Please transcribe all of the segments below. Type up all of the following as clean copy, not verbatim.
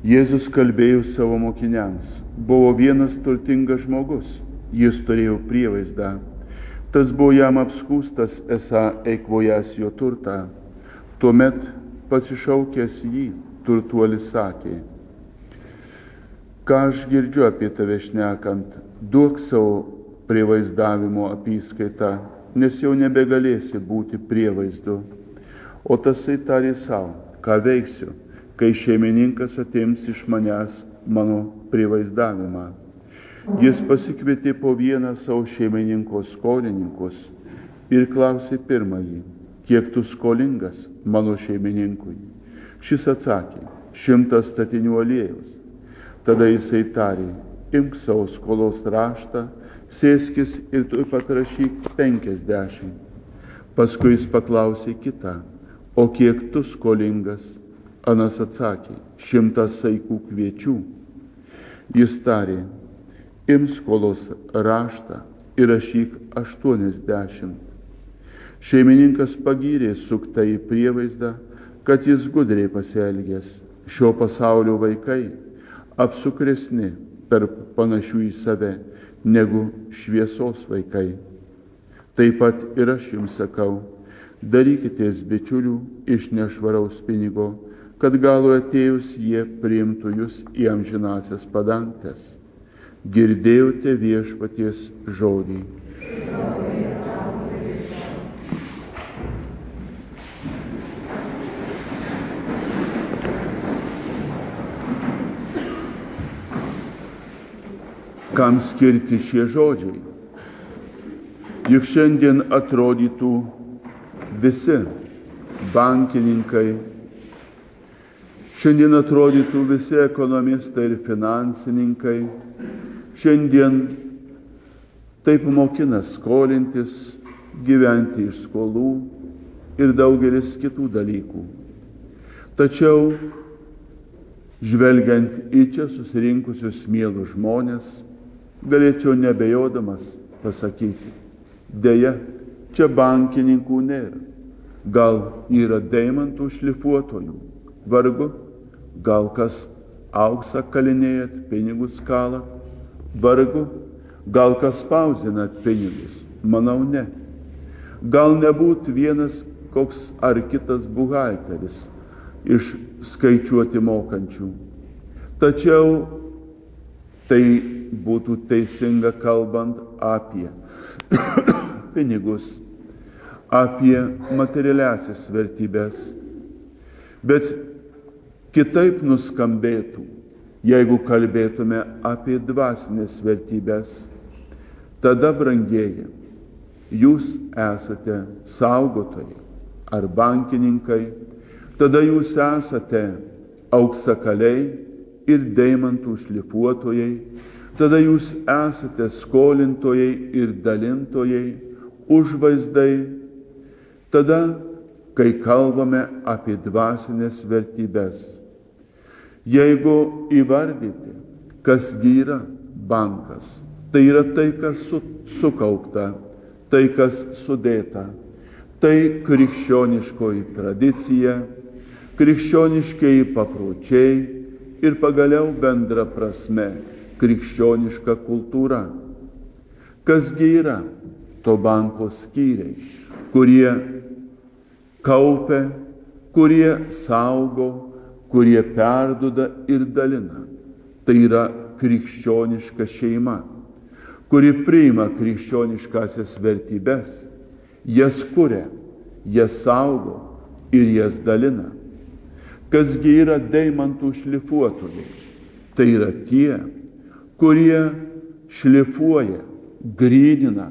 Jėzus kalbėjo savo mokiniams. Buvo vienas turtingas žmogus, jis turėjo prievaizdą. Tas buvo jam apskūstas, esą eikvojęs jo turtą. Tuomet pasišaukęs jį, turtuolis sakė: ką aš girdžiu apie tave šnekant, duok savo prievaizdavimo apyskaitą, nes jau nebegalėsi būti prievaizdu. O tasai tarė sau: ką veiksiu, kai šeimininkas atims iš manęs mano prievaizdavimą. Jis pasikvietė po vieną savo šeimininko skolininkus ir klausė pirmąjį: kiek tu skolingas mano šeimininkui? Šis atsakė: 100 statinių aliejaus. Tada jisai tarė: imk savo skolos raštą, sėskis ir tu pat rašyk 50. Paskui jis paklausė kitą: o kiek tu skolingas? Anas atsakė: 100 saikų kviečių. Jis tarė: imk skolos raštą ir rašyk 80. Šeimininkas pagyrė suktąjį prievaizdą, kad jis gudriai pasielgęs. Šio pasaulio vaikai apsukresni tarp panašių į save negu šviesos vaikai. Taip pat ir aš jums sakau, darykitės bičiulių iš nešvaraus pinigo, kad galų atėjus jie priimtų jus į amžinąsias padangtes. Girdėjote viešpaties žodį. Kam skirti šie žodžiai? Juk šiandien atrodytų visi bankininkai, šiandien atrodytų visi ekonomistai ir finansininkai, šiandien taip mokina skolintis, gyventi iš skolų ir daugelis kitų dalykų. Tačiau, žvelgiant į čia susirinkusius mielus žmonės, galėčiau nebejodamas pasakyti: deja, čia bankininkų nėra. Gal yra deimantų šlifuotojų, vargu, gal kas auksą kalinėjat, pinigus kalat, vargu, gal kas spausdinat pinigus, manau ne. Gal nebūt vienas koks ar kitas buhalteris iš skaičiuoti mokančių. Tačiau tai būtų teisinga kalbant apie pinigus, apie materialiasias vertybės. Bet kitaip nuskambėtų, jeigu kalbėtume apie dvasinės vertybės. Tada, brangieji, jūs esate saugotojai ar bankininkai, tada jūs esate auksakaliai ir deimantų šlifuotojai, tada jūs esate skolintojai ir dalintojai, užvaizdai. Tada, kai kalbame apie dvasinės vertybės, jeigu įvardyti, kas yra bankas, tai yra tai, kas sukaupta, tai, kas sudėta, tai krikščioniškoji tradicija, krikščioniškieji papročiai ir pagaliau bendra prasme krikščioniška kultūra. Kasgi yra to banko skyriai, kurie kaupia, kurie saugo, kurie perduoda ir dalina. Tai yra krikščioniška šeima, kuri priima krikščioniškasias vertybės, jas kuria, jas saugo ir jas dalina. Kasgi yra deimantų šlifuotojai? Tai yra tie, kurie šlifuoja, grynina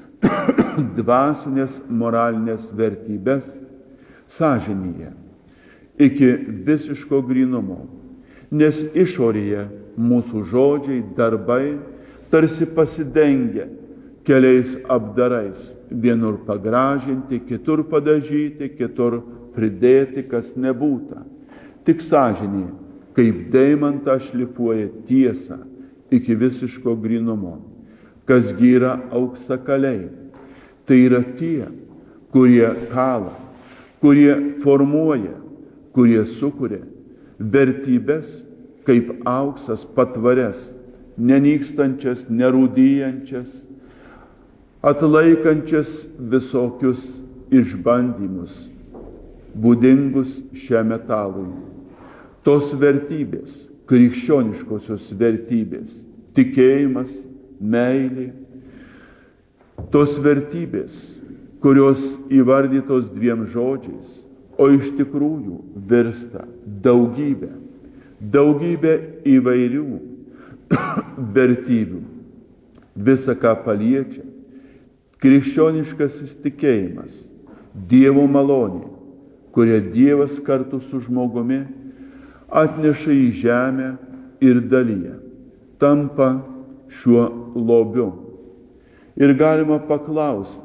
dvasinės moralinės vertybės sąžinėje iki visiško grynumo, nes išorėje mūsų žodžiai, darbai tarsi pasidengia keliais apdarais, vienur pagražinti, kitur padažyti, kitur pridėti, kas nebūta. Tik sąžinė, kaip deimantą šlifuoja tiesą iki visiško grynumo. Kasgi yra auksakaliai? Tai yra tie, kurie kala, kurie formuoja, kurie sukuria vertybės kaip auksas patvarias, nenykstančias, nerūdyjančias, atlaikančias visokius išbandymus, būdingus šiam metalui. Tos vertybės, krikščioniškosios vertybės, tikėjimas, meilė, tos vertybės, kurios įvardytos dviem žodžiais, o iš tikrųjų virsta daugybė įvairių vertybių. Visa, ką paliečia krikščioniškasis tikėjimas, Dievo malonė, kurią Dievas kartu su žmogumi atneša į žemę ir dalyja, tampa šiuo lobiu. Ir galima paklausti,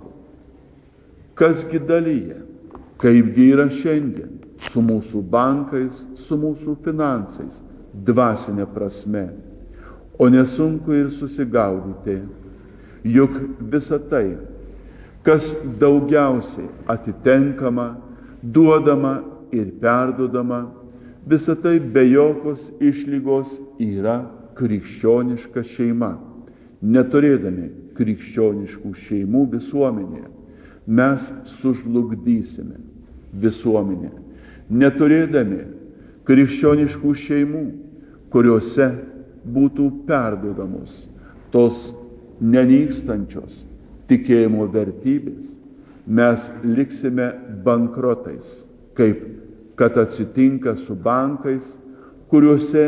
kasgi dalyja, kaipgi yra šiandien su mūsų bankais, su mūsų finansais, dvasinė prasme. O nesunku ir susigaudyti, juk visa tai, kas daugiausiai atitenkama, duodama ir perduodama, visa tai be jokios išlygos yra krikščioniška šeima. Neturėdami krikščioniškų šeimų visuomenėje, mes sužlugdysime visuomenę. Neturėdami krikščioniškų šeimų, kuriuose būtų perduodamos tos nenykstančios tikėjimo vertybės, mes liksime bankrotais, kaip kad atsitinka su bankais, kuriuose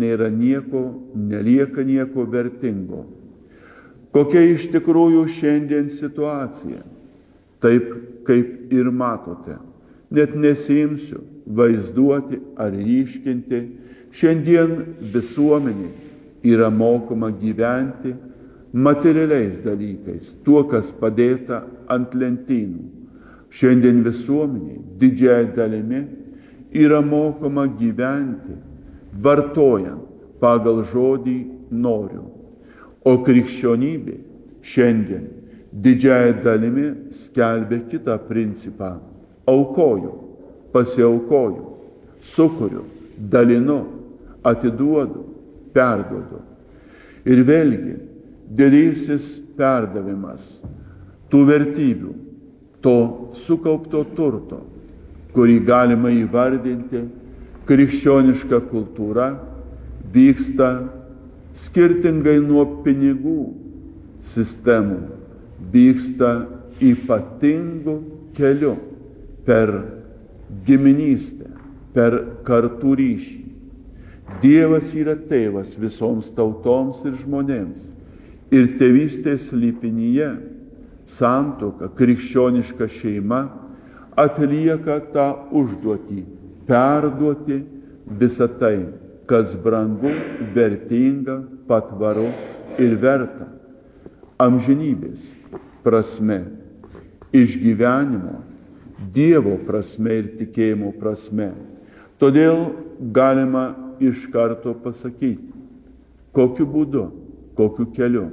nelieka nieko vertingo. Kokia iš tikrųjų šiandien situacija? Taip, kaip ir matote, net nesiimsiu vaizduoti ar ryškinti, šiandien visuomenė yra mokoma gyventi materialiais dalykais, tuo, kas padėta ant lentynų. Šiandien visuomenė didžiąja dalimi yra mokoma gyventi, vartojant pagal žodį noriu. O krikščionybė šiandien didžiąja dalimi skelbia kitą principą. Aukoju, pasiaukoju, sukuriu, dalinu, atiduodu, perduodu. Ir vėlgi, didysis perdavimas tų vertybių, to sukaupto turto, kurį galima įvardinti krikščioniška kultūra, vyksta skirtingai nuo pinigų sistemų, vyksta ypatingu keliu per giminystę, per kartų ryšį. Dievas yra tėvas visoms tautoms ir žmonėms. Ir tėvystės slėpinyje santuoka, krikščioniška šeima atlieka tą užduotį perduoti visą tai, kas brangu, vertinga, patvaru ir verta. Amžinybės prasme, išgyvenimo, Dievo prasme ir tikėjimo prasme. Todėl galima iš karto pasakyti, kokiu būdu, kokiu keliu.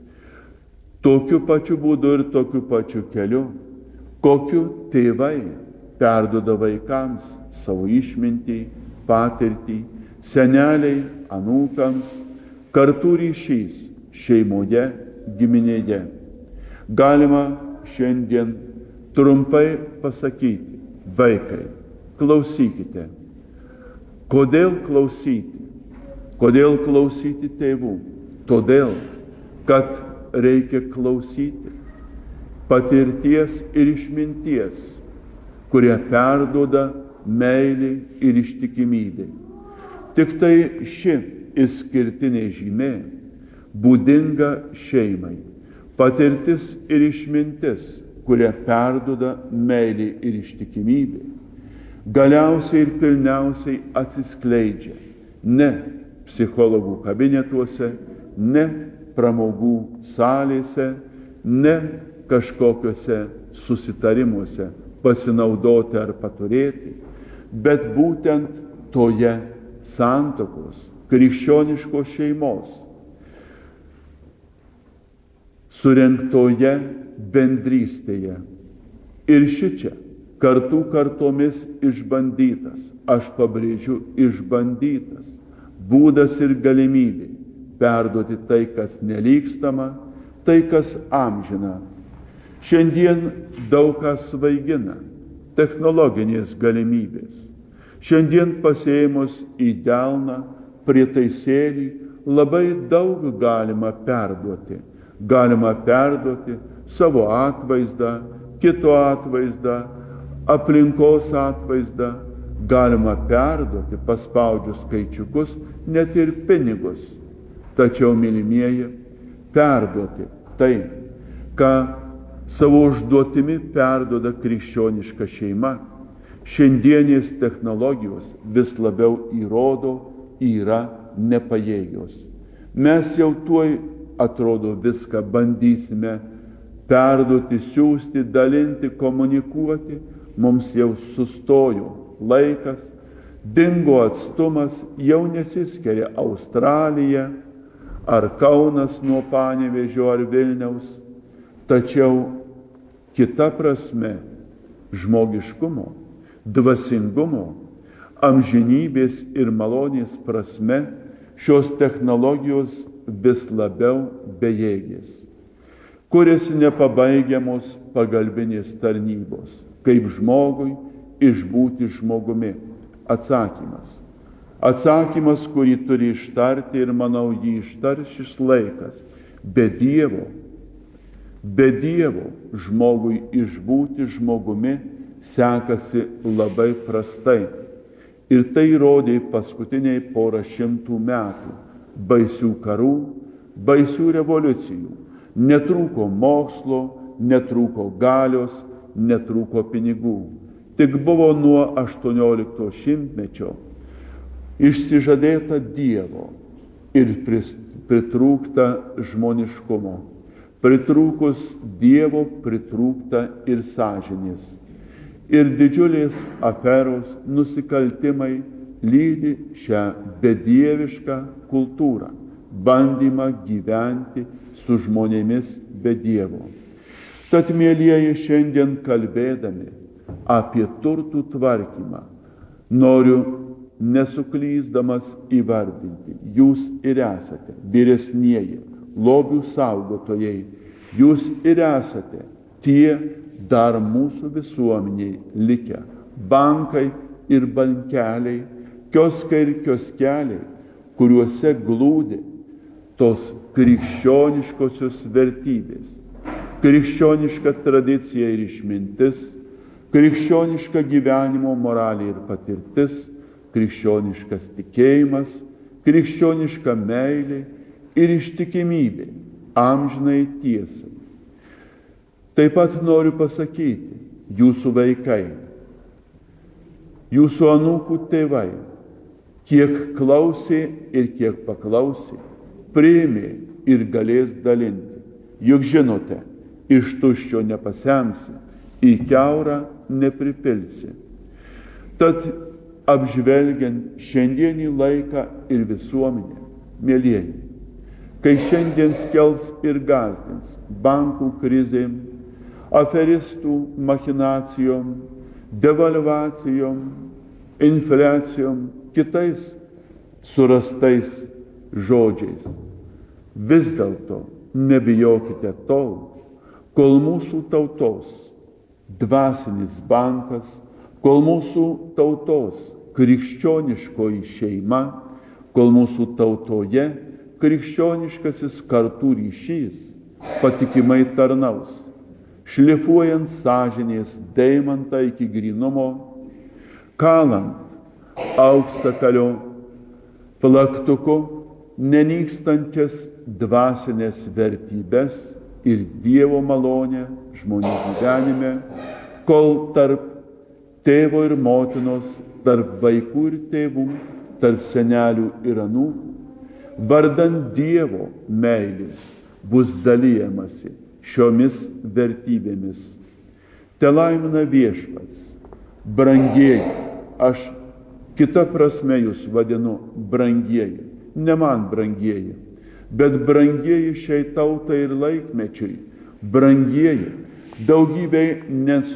Tokiu pačiu būdu ir tokiu pačiu keliu, kokiu tėvai perduoda vaikams savo išmintį, patirtį, seneliai anūkams, kartų ryšys šeimoje, giminėje. Galima šiandien trumpai pasakyti, vaikai, klausykite. Kodėl klausyti? Kodėl klausyti tėvų? Todėl, kad reikia klausyti patirties ir išminties, kurie perduoda meilė ir ištikimybė. Tik tai ši išskirtinė žymė būdinga šeimai. Patirtis ir išmintis, kurie perduoda meilė ir ištikimybė, galiausiai ir pilniausiai atsiskleidžia ne psichologų kabinetuose, ne pramogų salėse, ne kažkokiuose susitarimuose pasinaudoti ar paturėti, bet būtent toje santuokos, krikščioniškos šeimos, surengtoje bendrystėje. Ir šičia kartų kartomis išbandytas, aš pabrėžiu išbandytas, būdas ir galimybė perduoti tai, kas nelygstama, tai, kas amžina. Šiandien daug kas svaigina technologinės galimybės. Šiandien pasėjimus į delną, prietaisėlį, labai daug galima perduoti. Galima perduoti savo atvaizdą, kito atvaizdą, aplinkos atvaizdą. Galima perduoti, paspaudžius skaičiukus, net ir pinigus. Tačiau, mylimieji, perduoti tai, ką savo užduotimi perduoda krikščioniška šeima, šiandienės technologijos vis labiau įrodo, yra nepajėgios. Mes jau tuoj, atrodo, viską bandysime perduoti, siųsti, dalinti, komunikuoti. Mums jau sustojo laikas, dingo atstumas, jau nesiskiria Australija ar Kaunas nuo Panevėžio ar Vilniaus. Tačiau kita prasme, žmogiškumo, dvasingumo, amžinybės ir malonės prasme, šios technologijos vis labiau bejėgės. Kuriasi nepabaigiamos pagalbinės tarnybos, kaip žmogui išbūti žmogumi. Atsakymas, kurį turi ištarti ir, manau, jį ištars šis laikas. Be Dievo žmogui išbūti žmogumi sekasi labai prastai. Ir tai rodė paskutiniai 100 metų baisių karų, baisių revoliucijų. Netrūko mokslo, netrūko galios, netrūko pinigų. Tik buvo nuo 18 šimtmečio išsižadėta Dievo ir pritrūkta žmoniškumo. Pritrūkus Dievo pritrūkta ir sąžinės. Ir didžiulės aferos, nusikaltimai lydi šią bedievišką kultūrą, bandymą gyventi su žmonėmis be Dievo. Tad, mielieji, šiandien kalbėdami apie turtų tvarkymą, noriu nesuklysdamas įvardinti, jūs ir esate vyresnieji, lobių saugotojai, jūs ir esate tie dar mūsų visuomeniai likę bankai ir bankeliai, kioskai ir kioskeliai, kuriuose glūdi tos krikščioniškosios vertybės, krikščioniška tradicija ir išmintis, krikščioniška gyvenimo moralė ir patirtis, krikščioniškas tikėjimas, krikščioniška meilė ir ištikimybė amžinai tiesai. Taip pat noriu pasakyti, jūsų vaikai, jūsų anūkų tėvai, kiek klausė ir kiek paklausė, priėmė ir galės dalinti. Juk žinote, iš tuščio nepasensi, į kiaurą nepripilsi. Tad apžvelgiant šiandienį laiką ir visuomenę, mielieji, kai šiandien skelbs ir gąsdins bankų krizėm, aferistų machinacijom, devalvacijom, infliacijom, kitais surastais žodžiais. Vis dėlto nebijokite tol, kol mūsų tautos dvasinis bankas, kol mūsų tautos krikščioniškoji šeima, kol mūsų tautoje krikščioniškasis kartų ryšys patikimai tarnaus, šlifuojant sąžinės deimantą iki grynumo, kalant auksakalio plaktuku nenykstančias dvasinės vertybės ir Dievo malonę žmonių gyvenime, kol tarp tėvo ir motinos, tarp vaikų ir tėvų, tarp senelių ir anūkų, vardan Dievo meilės bus dalijamasi šiomis vertybėmis. Te laimina Viešpats, brangieji, aš kita prasme jūs vadinu brangieji, ne man brangieji, bet brangieji šiai tautai ir laikmečiui, brangieji daugybei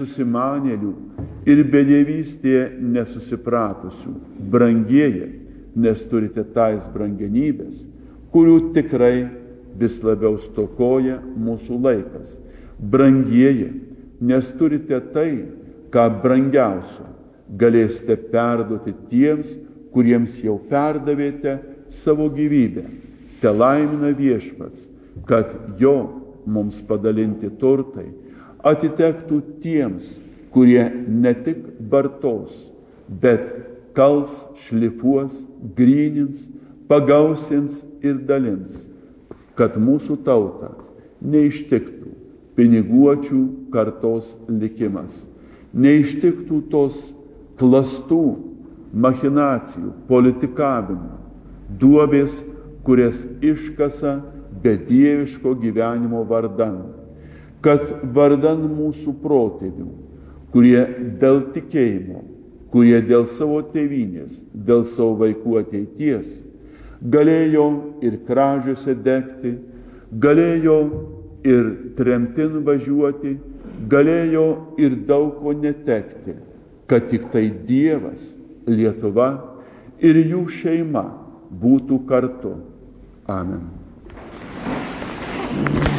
nesusimanėlių ir bedievystėje nesusipratusių, brangieji nes turite tais brangenybės, kurių tikrai vis labiau stokoja mūsų laikas. Brangieji, nes turite tai, ką brangiausio galėsite perduoti tiems, kuriems jau perdavėte savo gyvybę. Te laimina Viešpats, kad jo mums padalinti turtai atitektų tiems, kurie ne tik vartos, bet kals, šlifuos, grynins, pagausins ir dalins, kad mūsų tautą neištiktų piniguočių kartos likimas, neištiktų tos klastų, machinacijų, politikavimo, duobės, kurias iškasa bedieviško gyvenimo vardan, kad vardan mūsų protėvių, kurie dėl tikėjimo, kurie dėl savo tėvynės, dėl savo vaikų ateities, galėjo ir kražiuose degti, galėjo ir tremtin važiuoti, galėjo ir daug ko netekti, kad tik tai Dievas, Lietuva ir jų šeima būtų kartu. Amen.